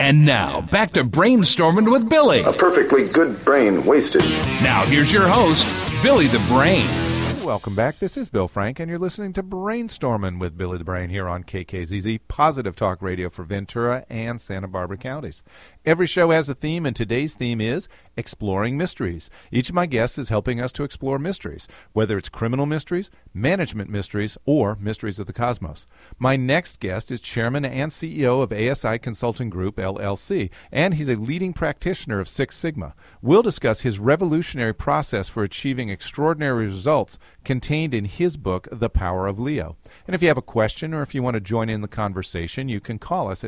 And now, back to Brainstorming with Billy. A perfectly good brain wasted. Now, here's your host, Billy the Brain. Welcome back. This is Bill Frank, and you're listening to Brainstorming with Billy the Brain here on KKZZ, Positive Talk Radio for Ventura and Santa Barbara counties. Every show has a theme, and today's theme is Exploring Mysteries. Each of my guests is helping us to explore mysteries, whether it's criminal mysteries, management mysteries, or mysteries of the cosmos. My next guest is Chairman and CEO of ASI Consulting Group, LLC, and he's a leading practitioner of Six Sigma. We'll discuss his revolutionary process for achieving extraordinary results contained in his book, The Power of Leo. And if you have a question or if you want to join in the conversation, you can call us at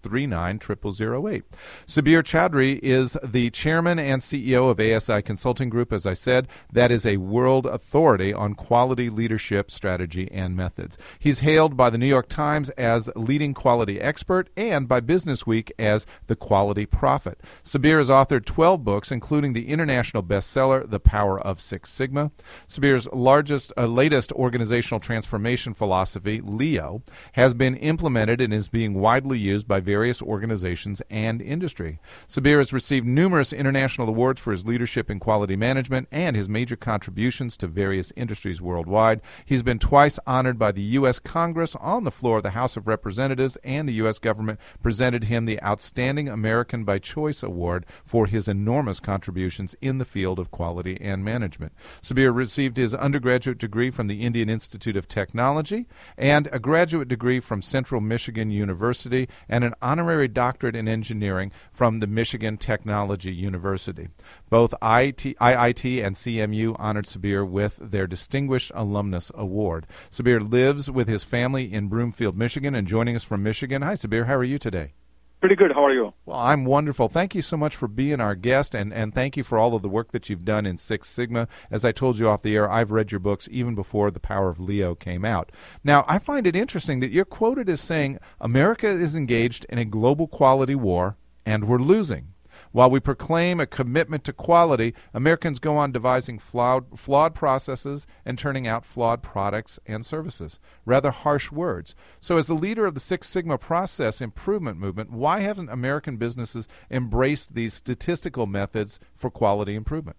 639-0008. Sabir Chowdhury is the chairman and CEO of ASI Consulting Group. As I said, that is a world authority on quality leadership strategy and methods. He's hailed by the New York Times as leading quality expert and by Business Week as the quality prophet. Sabir has authored 12 books, including the international bestseller, The Power of Six Sigma. Sabir's latest organizational transformation philosophy, Leo, has been implemented and is being widely used by various organizations and industry. Sabir has received numerous international awards for his leadership in quality management and his major contributions to various industries worldwide. He's been twice honored by the U.S. Congress on the floor of the House of Representatives, and the U.S. government presented him the Outstanding American by Choice Award for his enormous contributions in the field of quality and management. Sabir received his undergraduate degree from the Indian Institute of Technology and a graduate degree from Central Michigan University and an honorary doctorate in engineering from the Michigan Technology University. Both IIT and CMU honored Sabir with their Distinguished Alumnus Award. Sabir lives with his family in Broomfield, Michigan, and joining us from Michigan. Hi, Sabir. How are you today? Pretty good. How are you? Well, I'm wonderful. Thank you so much for being our guest, and thank you for all of the work that you've done in Six Sigma. As I told you off the air, I've read your books even before The Power of Leo came out. Now, I find it interesting that you're quoted as saying, America is engaged in a global quality war, and we're losing. While we proclaim a commitment to quality, Americans go on devising flawed processes and turning out flawed products and services. Rather harsh words. So as the leader of the Six Sigma process improvement movement, why haven't American businesses embraced these statistical methods for quality improvement?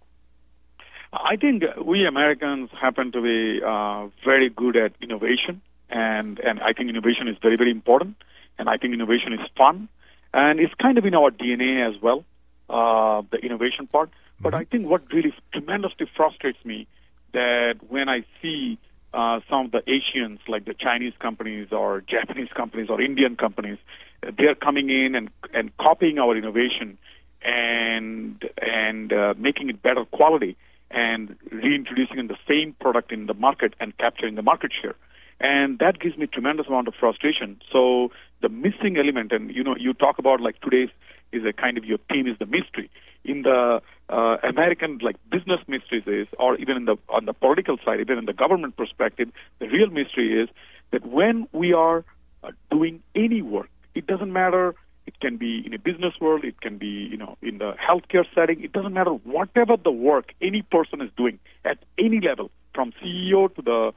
I think we Americans happen to be very good at innovation, and I think innovation is very, very important, and I think innovation is fun, and it's kind of in our DNA as well. The innovation part. But I think what really tremendously frustrates me that when I see some of the Asians, like the Chinese companies or Japanese companies or Indian companies, they're coming in and copying our innovation and making it better quality and reintroducing in the same product in the market and capturing the market share. And that gives me tremendous amount of frustration. So the missing element, and you talk about like today's is a kind of your theme is the mystery. In the American business mysteries is, or even on the political side, even in the government perspective, the real mystery is that when we are doing any work, it doesn't matter. It can be in a business world, it can be in the healthcare setting. It doesn't matter whatever the work any person is doing at any level, from CEO to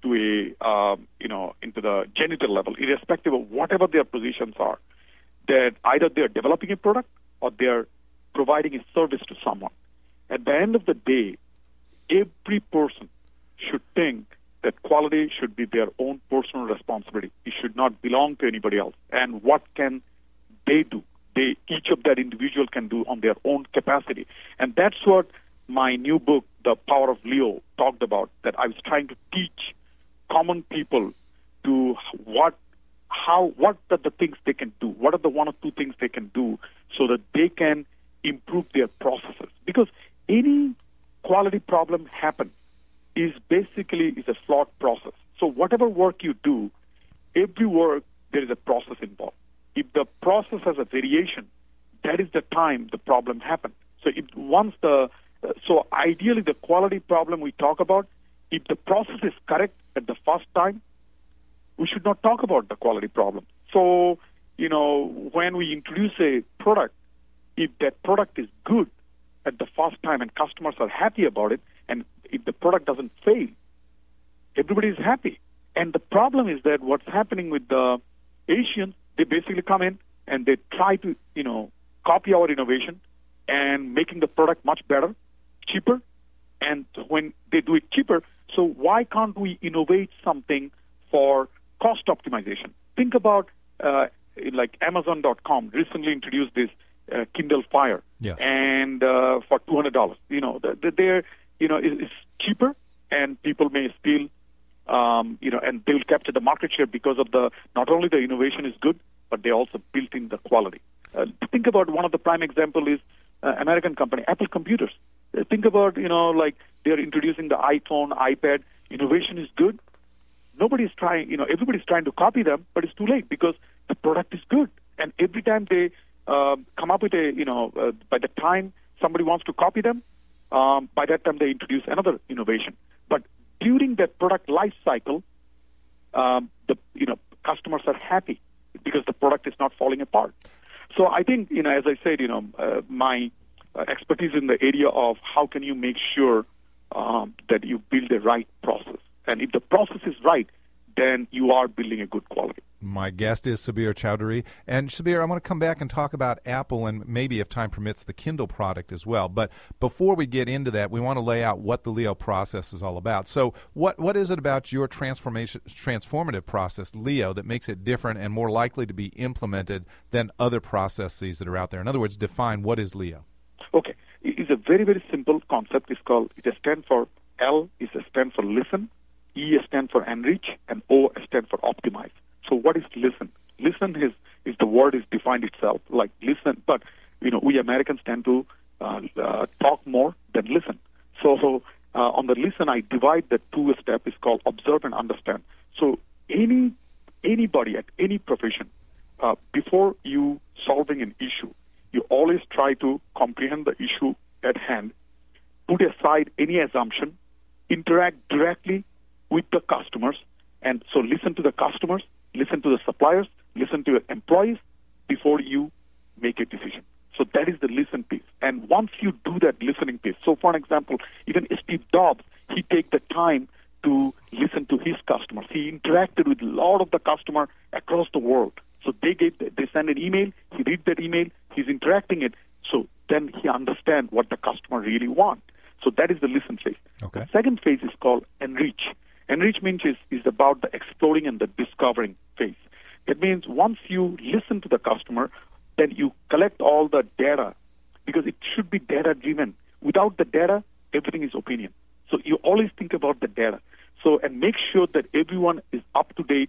into the janitor level, irrespective of whatever their positions are, that either they're developing a product or they're providing a service to someone. At the end of the day, every person should think that quality should be their own personal responsibility. It should not belong to anybody else. And what can they do? Each of that individual can do on their own capacity. And that's what my new book, The Power of Leo, talked about, that I was trying to teach common people to what are the things they can do, what are the one or two things they can do so that they can improve their processes. Because any quality problem happens is a flawed process. So whatever work you do, every work, there is a process involved. If the process has a variation, that is the time the problem happens. So ideally the quality problem we talk about, if the process is correct at the first time, we should not talk about the quality problem. So, when we introduce a product, if that product is good at the first time and customers are happy about it, and if the product doesn't fail, everybody is happy. And the problem is that what's happening with the Asians, they basically come in, and they try to, copy our innovation and making the product much better, cheaper. And when they do it cheaper, so why can't we innovate something for cost optimization? Think about like Amazon.com recently introduced this Kindle Fire, yes. and for $200, it's cheaper, and people may still, and they will capture the market share because of not only the innovation is good, but they also built in the quality. Think about one of the prime example is American company, Apple Computers. Think about, like they're introducing the iPhone, iPad. Innovation is good. Nobody's trying, everybody's trying to copy them, but it's too late because the product is good. And every time they come up with by the time somebody wants to copy them, by that time they introduce another innovation. But during that product life cycle, customers are happy because the product is not falling apart. So I think, as I said, my expertise in the area of how can you make sure that you build the right process. And if the process is right, then you are building a good quality. My guest is Sabir Chowdhury. And Sabir, I want to come back and talk about Apple and maybe, if time permits, the Kindle product as well. But before we get into that, we want to lay out what the Leo process is all about. So what is it about your transformative process, Leo, that makes it different and more likely to be implemented than other processes that are out there? In other words, define what is Leo. Okay. It's a very, very simple concept. It stands for L is a stand for listen, E stands for enrich, and O stands for optimize. So what is listen? Listen is the word is defined itself, like listen, but we Americans tend to talk more than listen. So on the listen, I divide the two step is called observe and understand. So anybody at any profession, before you solving an issue, you always try to comprehend the issue at hand, put aside any assumption, interact directly with the customers, and so listen to the customers, listen to the suppliers, listen to your employees before you make a decision. So that is the listen piece. And once you do that listening piece, so for an example, even Steve Jobs, he take the time to listen to his customers. He interacted with a lot of the customer across the world. So they send an email, he read that email, he's interacting it, so then he understands what the customer really wants. So that is the listen phase. Okay. The second phase is called enrich. Enrich means is about the exploring and the discovering phase. It means once you listen to the customer, then you collect all the data, because it should be data-driven. Without the data, everything is opinion. So you always think about the data. So, and make sure that everyone is up to date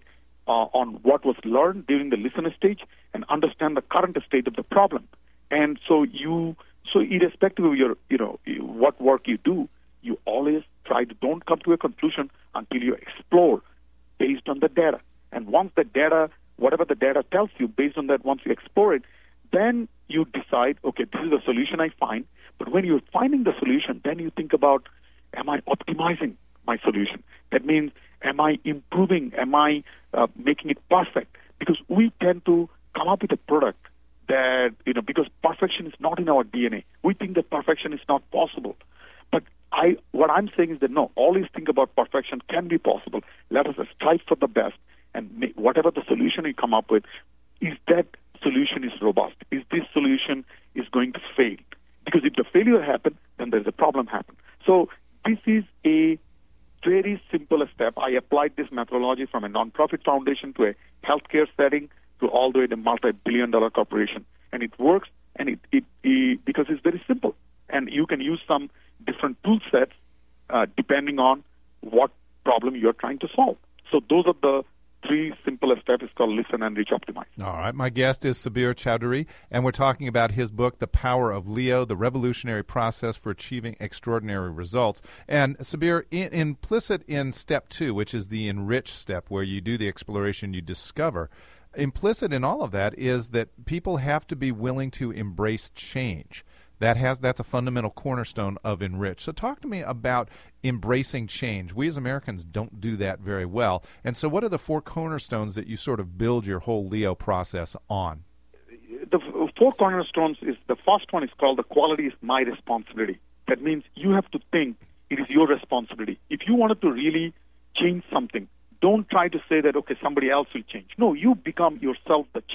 on what was learned during the listener stage and understand the current state of the problem. And so irrespective of your, what work you do, you always don't come to a conclusion until you explore based on the data. And once the data, whatever the data tells you, based on that, once you explore it, then you decide, okay, this is the solution I find. But when you're finding the solution, then you think about, am I optimizing my solution? That means, am I improving? Am I making it perfect? Because we tend to come up with a product that, because perfection is not in our DNA. We think that perfection is not possible. But what I'm saying is that no, always think about perfection can be possible. Let us strive for the best, and whatever the solution you come up with, is that solution is robust? Is this solution is going to fail? Because if the failure happens, then there's a problem happen. So this is a very simple step. I applied this methodology from a nonprofit foundation to a healthcare setting to all the way to multi-billion-dollar corporation. And it works, and it because it's very simple. And you can use some different tool sets depending on what problem you're trying to solve. So those are the three simple steps. It's called listen, enrich, optimize. All right. My guest is Sabir Chowdhury, and we're talking about his book, The Power of Leo, The Revolutionary Process for Achieving Extraordinary Results. And Sabir, implicit in step 2, which is the enrich step, where you do the exploration, you discover, implicit in all of that is that people have to be willing to embrace change. That's a fundamental cornerstone of Enrich. So talk to me about embracing change. We as Americans don't do that very well. And so what are the 4 cornerstones that you sort of build your whole Leo process on? The 4 cornerstones is, the first one is called the quality is my responsibility. That means you have to think it is your responsibility. If you wanted to really change something, don't try to say that, okay, somebody else will change. No, you become yourself the change.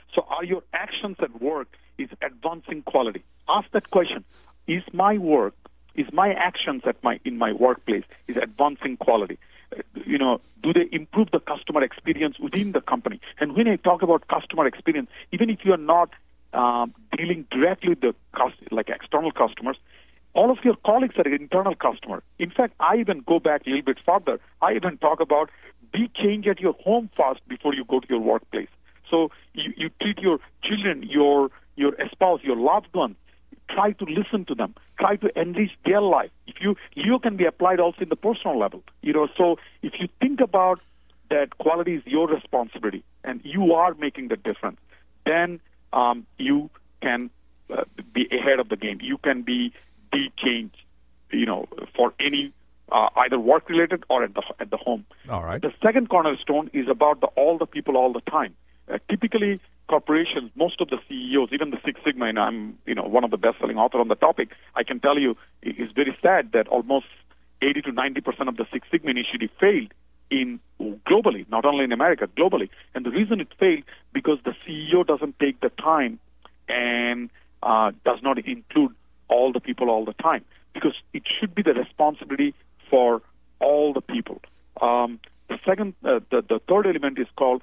So are your actions at work is advancing quality? Ask that question. Is my work, is my actions in my workplace is advancing quality? Do they improve the customer experience within the company? And when I talk about customer experience, even if you are not dealing directly with the like external customers, all of your colleagues are internal customers. In fact, I even go back a little bit further. I even talk about be change at your home first before you go to your workplace. So you treat your children, your spouse, your loved ones. Try to listen to them. Try to enrich their life. Leo can be applied also in the personal level. So if you think about that quality is your responsibility and you are making the difference, then you can be ahead of the game. You can be the change, for any either work related or at the home. All right. The second cornerstone is about all the people all the time. Typically, corporations, most of the CEOs, even the Six Sigma, and I'm one of the best-selling authors on the topic, I can tell you it's very sad that almost 80 to 90% of the Six Sigma initiative failed globally, not only in America, globally. And the reason it failed because the CEO doesn't take the time and does not include all the people all the time, because it should be the responsibility for all the people. The third element is called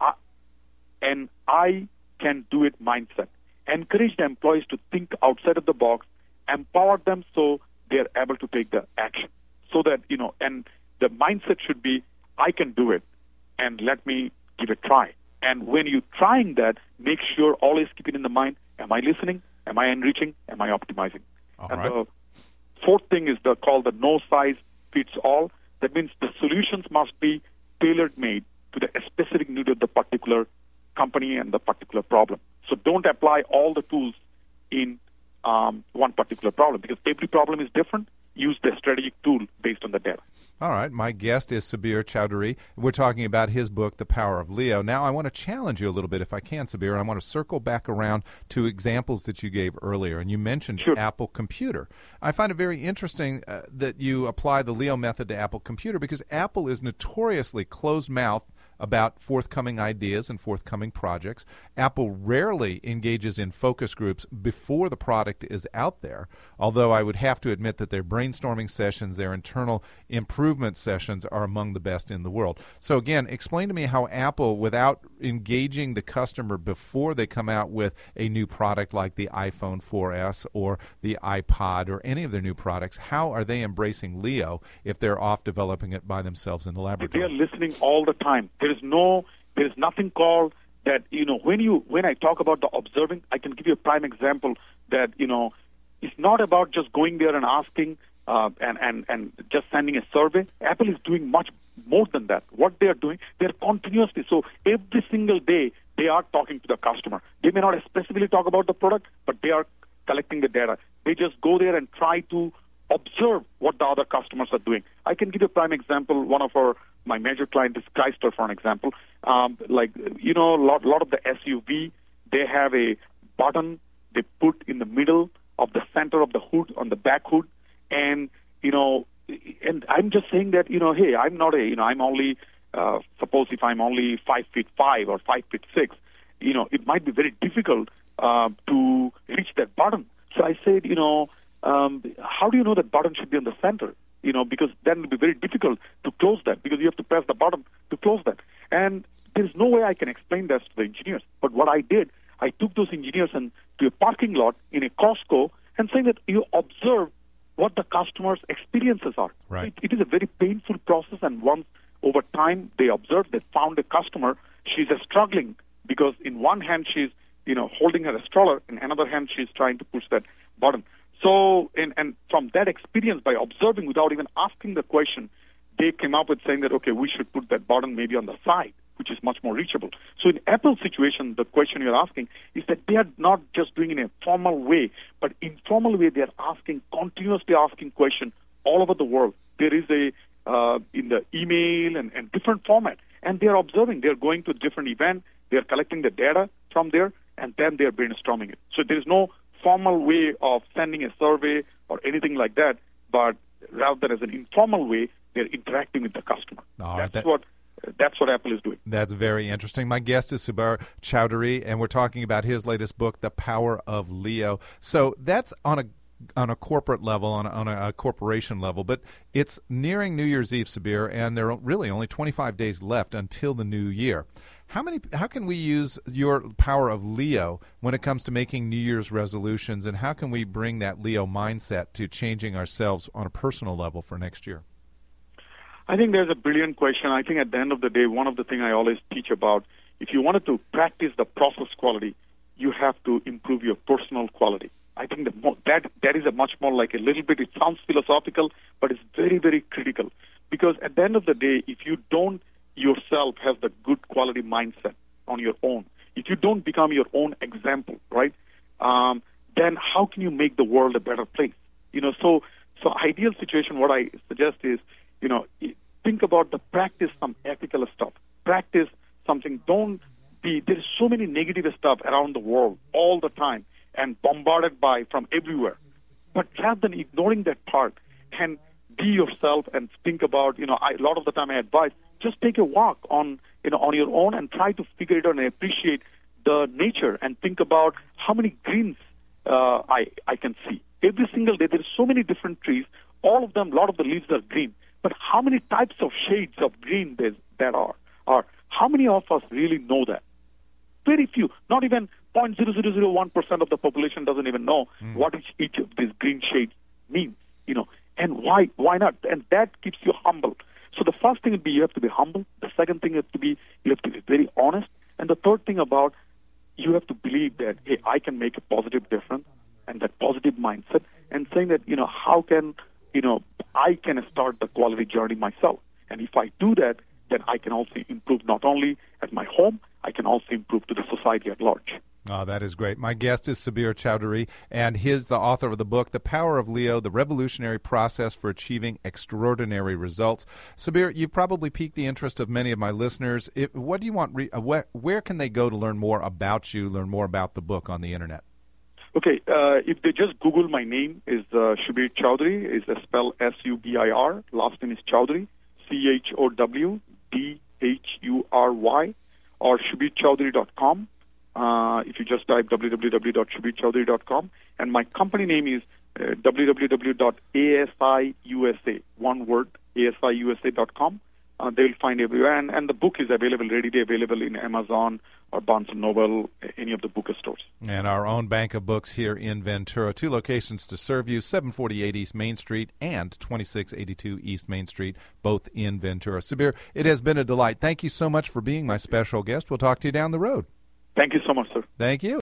an I can do it mindset. Encourage the employees to think outside of the box, empower them so they're able to take the action. So that, and the mindset should be, I can do it, and let me give it a try. And when you're trying that, make sure always keep it in the mind, am I listening? Am I enriching? Am I optimizing? The fourth thing is called the no size fits all. That means the solutions must be tailor-made to the specific need of the particular company and the particular problem. So don't apply all the tools in one particular problem, because every problem is different. Use the strategic tool based on the data. All right. My guest is Sabir Chowdhury. We're talking about his book, The Power of Leo. Now, I want to challenge you a little bit, if I can, Sabir, and I want to circle back around to examples that you gave earlier. And you mentioned Apple Computer. I find it very interesting that you apply the Leo method to Apple Computer, because Apple is notoriously closed-mouthed about forthcoming ideas and forthcoming projects. Apple rarely engages in focus groups before the product is out there, although I would have to admit that their brainstorming sessions, their internal improvement sessions are among the best in the world. So again, explain to me how Apple, without engaging the customer before they come out with a new product like the iPhone 4S or the iPod or any of their new products, how are they embracing Leo if they're off developing it by themselves in the laboratory? They are listening all the time. There is nothing called that, when I talk about the observing, I can give you a prime example that, it's not about just going there and asking and just sending a survey. Apple is doing much more than that. What they are doing, they're continuously, so every single day they are talking to the customer. They may not specifically talk about the product, but they are collecting the data. They just go there and try to observe what the other customers are doing. I can give you a prime example. One of my major client is Chrysler, for an example. A lot of the SUV, they have a button they put in the middle of the center of the hood, on the back hood, and I'm just saying that, hey, I'm not I'm only, suppose if I'm only 5'5" or 5'6", it might be very difficult to reach that button. So I said, how do you know that button should be on the center? Because then it will be very difficult to close that, because you have to press the button to close that. And there's no way I can explain that to the engineers. But what I did, I took those engineers to a parking lot in a Costco and saying that you observe what the customer's experiences are. Right. It is a very painful process, and once over time they observed, they found a customer, she's struggling because in one hand she's holding her stroller, in another hand she's trying to push that button. So, and from that experience, by observing without even asking the question, they came up with saying that, okay, we should put that button maybe on the side, which is much more reachable. So in Apple's situation, the question you're asking is that they are not just doing it in a formal way, but informal way. They are continuously asking questions all over the world. There is in the email and different format, and they are observing. They are going to different events. They are collecting the data from there, and then they are brainstorming it. So there is no formal way of sending a survey or anything like that, but rather as an informal way, they're interacting with the customer. All right, That's what That's what Apple is doing. That's very interesting. My guest is Subir Chowdhury, and we're talking about his latest book, The Power of Leo. So that's on a corporate level, on a corporation level, but it's nearing New Year's Eve, Subir, and there are really only 25 days left until the new year. How can we use your Power of Leo when it comes to making New Year's resolutions, and how can we bring that Leo mindset to changing ourselves on a personal level for next year? I think there's a brilliant question. I think at the end of the day, one of the things I always teach about, if you wanted to practice the process quality, you have to improve your personal quality. I think that is a much more like a little bit, it sounds philosophical, but it's very, very critical. Because at the end of the day, if you don't yourself have the good quality mindset on your own, if you don't become your own example, right, then how can you make the world a better place? So ideal situation, what I suggest is, think about practice some ethical stuff. Practice something. There's so many negative stuff around the world all the time and bombarded from everywhere. But rather than ignoring that part and be yourself and think about, a lot of the time I advise, just take a walk on your own and try to figure it out and appreciate the nature and think about how many greens I can see. Every single day, there's so many different trees. All of them, a lot of the leaves are green. But how many types of shades of green there are? How many of us really know that? Very few. Not even 0.0001% of the population doesn't even know what each of these green shades means. And why not? And that keeps you humble. So the first thing would be you have to be humble. The second thing is you have to be very honest. And the third thing about you have to believe that, hey, I can make a positive difference, and that positive mindset, and saying that, how can, I can start the quality journey myself. And if I do that, then I can also improve not only at my home, I can also improve to the society at large. Oh, that is great. My guest is Subir Chowdhury, and he's the author of the book, The Power of Leo, The Revolutionary Process for Achieving Extraordinary Results. Subir, you've probably piqued the interest of many of my listeners. What do you want? Where can they go to learn more about you, learn more about the book on the Internet? Okay, if they just Google my name, is Subir Chowdhury, is spelled S-U-B-I-R, last name is Chowdhury, Chowdhury, or SubirChowdhury.com. If you just type www.SubirChowdhury.com, and my company name is www.asiusa, one word, asiusa.com. They'll find everywhere, and the book is readily available in Amazon or Barnes & Noble, any of the bookstores. And our own bank of books here in Ventura, 2 locations to serve you, 748 East Main Street and 2682 East Main Street, both in Ventura. Subir, it has been a delight. Thank you so much for being my special guest. We'll talk to you down the road. Thank you so much, sir. Thank you.